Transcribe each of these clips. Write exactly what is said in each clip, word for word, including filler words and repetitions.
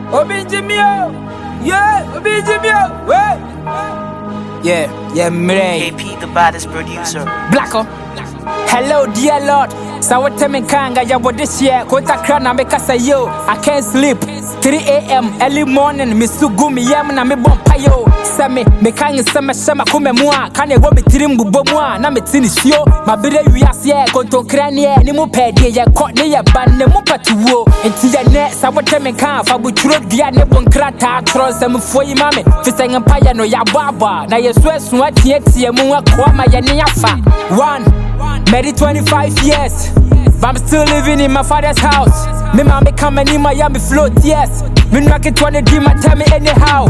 Obi Jimio, yeah, Obi Jimio, wait. Yeah, yeah, Mray. K P, the baddest producer. Blacko. Hello, dear Lord. Sawateme kanga ya this year. Kota krana me kasa yo. I can't sleep. three a m early morning. Misugumi yam na me bompa yo. Same me kangi sema shema kume mua. Kane wo me tirim bubo mua. Na me tini sio. Mabire uyas ye. Konton krani ye. Ni mu pedi ye. Kot ni ye ban ne mu pati wo. Inti ya ne. Sawateme kanga. Fabu churo dia ne bon krata. Tron se mu foyi mame. Fisenge paya no ya baba. Na ye swe suwa tiye tiye muwa kwa ma ya ni yafa. One. Married twenty-five years, but I'm still living in my father's house. Me mommy coming in Miami float, yes. Me knocking twenty dream, I tell me anyhow.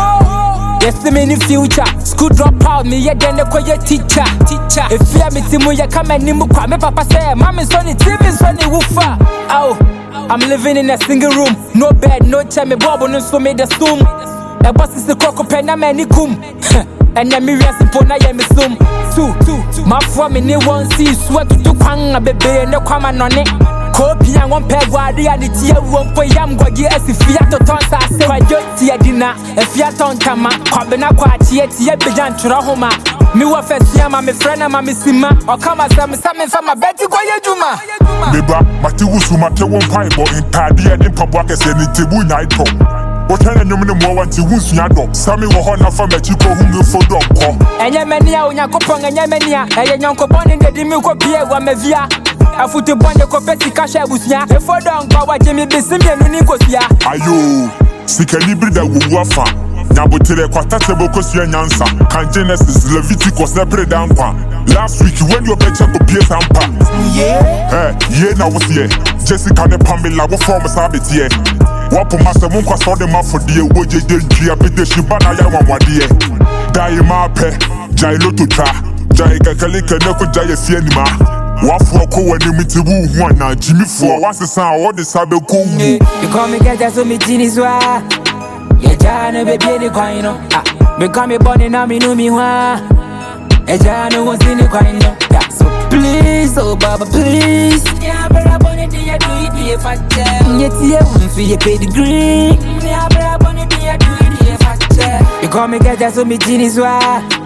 Yes, me in the future. School drop out, me yeah then the quiet teacher. Teacher. If you me timu ya come and nimu kwa me papa say, mommy sonny T V sonny woofa. Oh, I'm living in a single room, no bed, no chair, me bobo no so me the stoom. The boss is the coco pen, I'm any kum. And then me rest upon I am sum. Two, two, my four me ne one see sweat to kwang a baby and no come on it. Copy and one pair wadi and it's here one for yam go ye as if Fiat Tonsa say my jotti a dinner. If Fiat on Tama, Kwabena Quati yet ye began to Rahoma. Me wa first yam, my friend and my missima, or come as I'm summon from my Betty Goya Juma. Neba, Matu Sumate one pipe or in Tadia and Pabuakas and in Tibu Night. What kind of number more to wounds yado? Sammy will honor from a chico whom you for dog. And Yamania, when you go on and Yamania, and your coupon in the Dimuko Pierre, one Mavia. I put a bond of Copeti Casha Busnia, a four down power Jimmy Bissimian Nicosia. Ayo, Sika Libri that will wafa. Nabotele Quatatable Cosia Yansa, Cangenesis Leviticus Nepre Dampa. Last week when you bet up Pierre Sampa. Yeah, yeah, now was here. Jessica and Pamela were from a sabbath here. Wapo masa mungu saw them out for the woje denji abide shibana ya wanwadie. Dai mape, jai loto cha, jai kakalika neko jai sienima. Wafu wako wani mitibu huana Jimmy for wasi san all the sabe kumu. You call me get so me jiniswa. Ya jana baby ni kwa ino. Me call me body na mi no mi wa. Ya jana wasi ni kwa ino. So please, oh baba please. Ya bra bone di ya do it ye fache. Nyeti ye unfi ye pedigree. Ya bra bone di ya do it ye fache. You call me get so me jiniswa.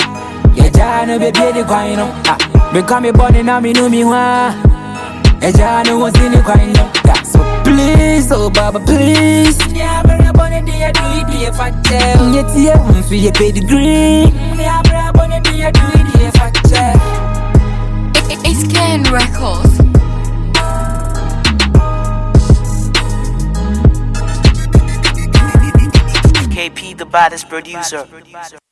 Ya jana baby ni kwa ino. Me call me body na mi no mi wa. Ya jana wasi ni kwa ino. So please, oh baba please. Ya bra bone di ya do it ye fache. Nyeti ye unfi ye pedigree. Ya bra bone di ya do it ye fache. It's Ken Records. K P, the baddest producer.